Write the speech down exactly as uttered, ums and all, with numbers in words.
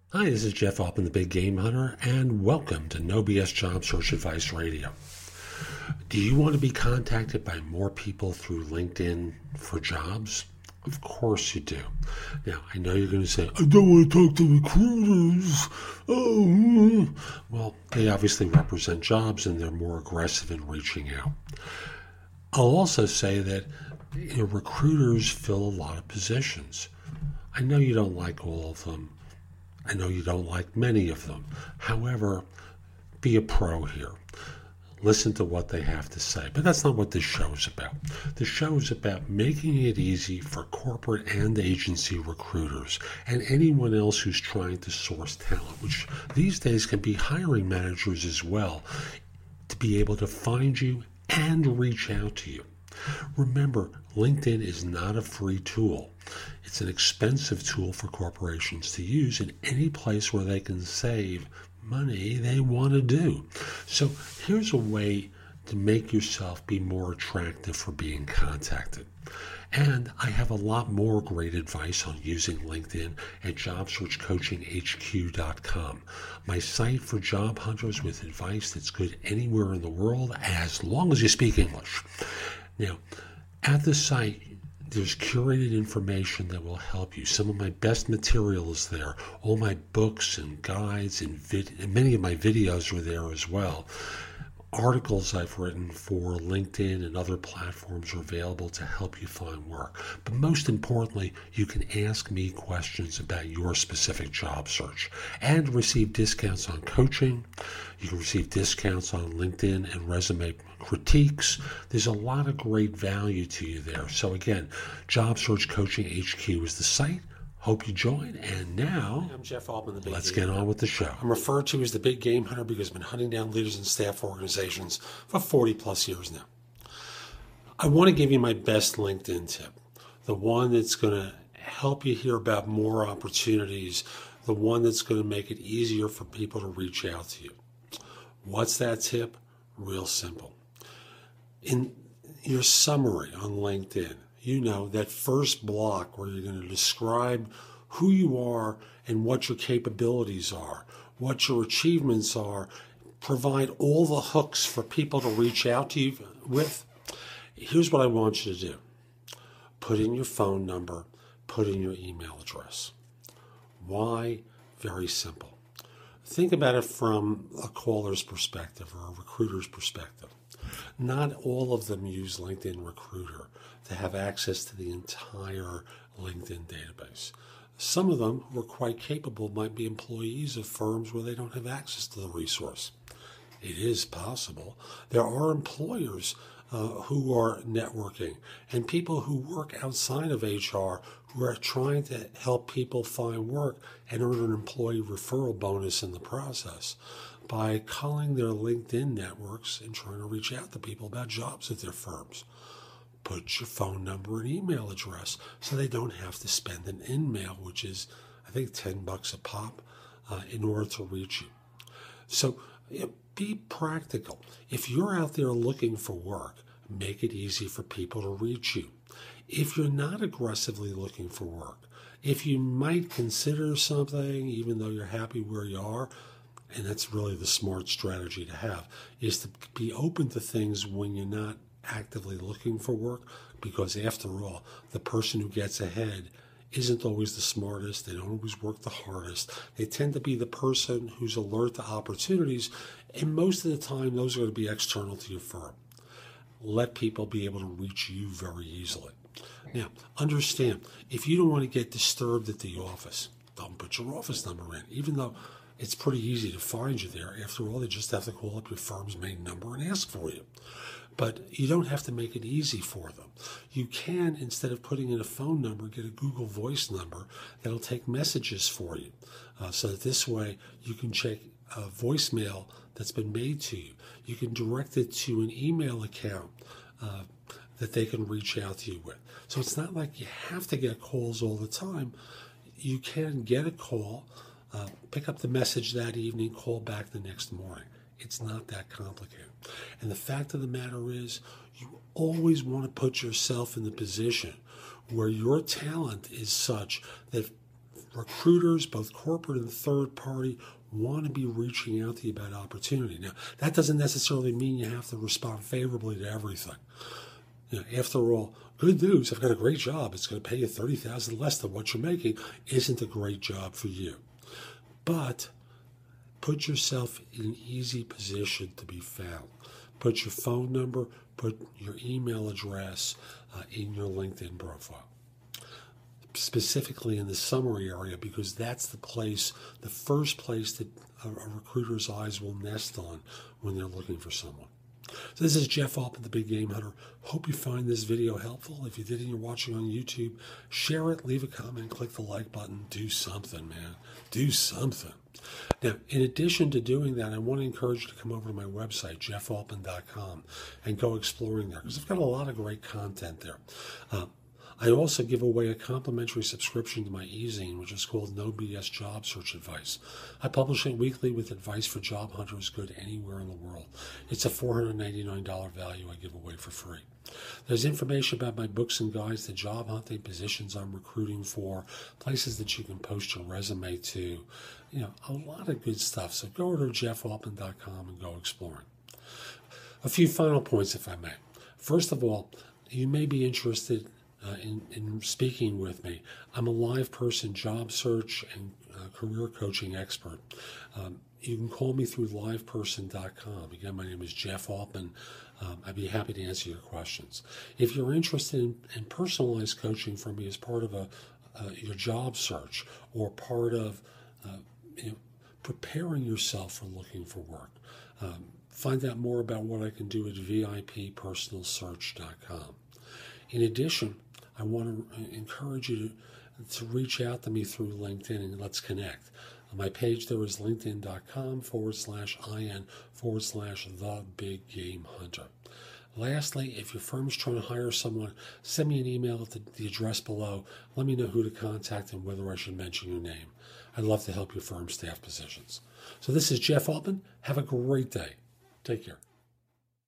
Hi, this is Jeff Altman, the Big Game Hunter, and welcome to No B S Job Search Advice Radio. Do you want to be contacted by more people through LinkedIn for jobs? Of course you do. Now, I know you're going to say, I don't want to talk to recruiters. Oh, well, they obviously represent jobs and they're more aggressive in reaching out. I'll also say that you know, recruiters fill a lot of positions. I know you don't like all of them. I know you don't like many of them. However, be a pro here. Listen to what they have to say. But that's not what this show is about. The show is about making it easy for corporate and agency recruiters and anyone else who's trying to source talent, which these days can be hiring managers as well, to be able to find you and reach out to you. Remember, LinkedIn is not a free tool. It's an expensive tool for corporations to use in any place where they can save money they want to do. So here's a way to make yourself be more attractive for being contacted. And I have a lot more great advice on using LinkedIn at job search coaching H Q dot com, my site for job hunters with advice that's good anywhere in the world as long as you speak English. Now, at the site, there's curated information that will help you. Some of my best material is there. All my books and guides and, vid- and many of my videos are there as well. Articles I've written for LinkedIn and other platforms are available to help you find work. But most importantly, you can ask me questions about your specific job search and receive discounts on coaching. You can receive discounts on LinkedIn and resume critiques. There's a lot of great value to you there. So again, Job Search Coaching H Q is the site. Hope you join. And now, I'm Jeff Altman, the Big Let's Game get on with the show. I'm referred to as the Big Game Hunter because I've been hunting down leaders and staff organizations for forty plus years now. I want to give you my best LinkedIn tip, the one that's going to help you hear about more opportunities, the one that's going to make it easier for people to reach out to you. What's that tip? Real simple. In your summary on LinkedIn, you know, that first block where you're going to describe who you are and what your capabilities are, what your achievements are, provide all the hooks for people to reach out to you with. Here's what I want you to do. Put in your phone number, put in your email address. Why? Very simple. Think about it from a caller's perspective or a recruiter's perspective. Not all of them use LinkedIn Recruiter to have access to the entire LinkedIn database. Some of them who are quite capable might be employees of firms where they don't have access to the resource. It is possible. There are employers uh, who are networking and people who work outside of H R who are trying to help people find work and earn an employee referral bonus in the process by calling their LinkedIn networks and trying to reach out to people about jobs at their firms. Put your phone number and email address so they don't have to spend an in-mail, which is, I think, ten bucks a pop uh, in order to reach you. So you know, be practical. If you're out there looking for work, make it easy for people to reach you. If you're not aggressively looking for work, if you might consider something, even though you're happy where you are, and that's really the smart strategy to have, is to be open to things when you're not actively looking for work, because after all, the person who gets ahead isn't always the smartest. They don't always work the hardest. They tend to be the person who's alert to opportunities, and most of the time, those are going to be external to your firm. Let people be able to reach you very easily. Now, understand, if you don't want to get disturbed at the office, don't put your office number in, even though it's pretty easy to find you there. After all, they just have to call up your firm's main number and ask for you. But you don't have to make it easy for them. You can, instead of putting in a phone number, get a Google Voice number that'll take messages for you. Uh, so that this way you can check a voicemail that's been made to you. You can direct it to an email account uh, that they can reach out to you with. So it's not like you have to get calls all the time. You can get a call, uh, pick up the message that evening, call back the next morning. It's not that complicated. And the fact of the matter is, you always want to put yourself in the position where your talent is such that recruiters, both corporate and third party, want to be reaching out to you about opportunity. Now, that doesn't necessarily mean you have to respond favorably to everything. You know, after all, good news, I've got a great job. It's going to pay you thirty thousand dollars less than what you're making. Isn't a great job for you. But put yourself in an easy position to be found. Put your phone number, put your email address uh, in your LinkedIn profile. Specifically in the summary area, because that's the place, the first place that a, a recruiter's eyes will nest on when they're looking for someone. So this is Jeff Altman, the Big Game Hunter. Hope you find this video helpful. If you did and you're watching on YouTube, share it, leave a comment, click the like button. Do something, man. Do something. Now, in addition to doing that, I want to encourage you to come over to my website, jeff altman dot com, and go exploring there, because I've got a lot of great content there. Uh, I also give away a complimentary subscription to my e-zine, which is called No B S Job Search Advice. I publish it weekly with advice for job hunters good anywhere in the world. It's a four hundred ninety-nine dollars value I give away for free. There's information about my books and guides to job hunting, positions I'm recruiting for, places that you can post your resume to, you know, a lot of good stuff. So go over to jeff altman dot com and go exploring. A few final points, if I may. First of all, you may be interested Uh, in, in speaking with me. I'm a live person job search and uh, career coaching expert. Um, you can call me through live person dot com. Again, my name is Jeff Altman. Um, I'd be happy to answer your questions. If you're interested in, in personalized coaching from me as part of a uh, your job search or part of uh, you know, preparing yourself for looking for work, um, find out more about what I can do at v i p personal search dot com. In addition, I want to encourage you to, to reach out to me through LinkedIn and let's connect. My page there is linkedin.com forward slash IN forward slash the big game hunter. Lastly, if your firm is trying to hire someone, send me an email at the, the address below. Let me know who to contact and whether I should mention your name. I'd love to help your firm staff positions. So this is Jeff Altman. Have a great day. Take care.